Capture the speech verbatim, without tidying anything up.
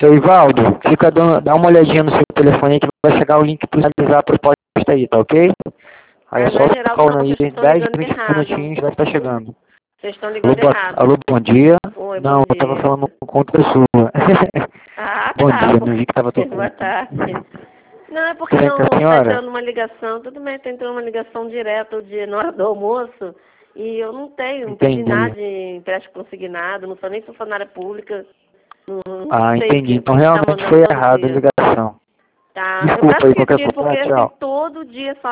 Seu Ivaldo, fica dando, dá uma olhadinha no seu telefone aí que vai chegar o link para finalizar a proposta aí, tá ok? Aí é Ah, só mas, ficar Geraldo, não, olhando aí, vocês estão dez, ligando vinte errado. minutinhos, vai estar chegando. Vocês estão Alô, ligando boa, errado. alô, bom dia. Oi, bom Não, eu tava dia. falando com outra sua. Ah, Bom tá. dia, não vi que tava Boa tocando. tarde. Não, é porque Tudo bem com a não tá senhora? entrando uma ligação. Tudo bem, tá entrando uma ligação direto de, na hora do almoço. E eu não tenho, não pedi Entendi. nada de empréstimo consignado, não sou nem funcionária pública. Não, não Ah, sei o entendi. que, o Então que que tá realmente mandando foi todo errada a dia. ligação. Tá, eu Desculpa peço aí, que qualquer tire, coisa, porque assim, tchau. todo dia só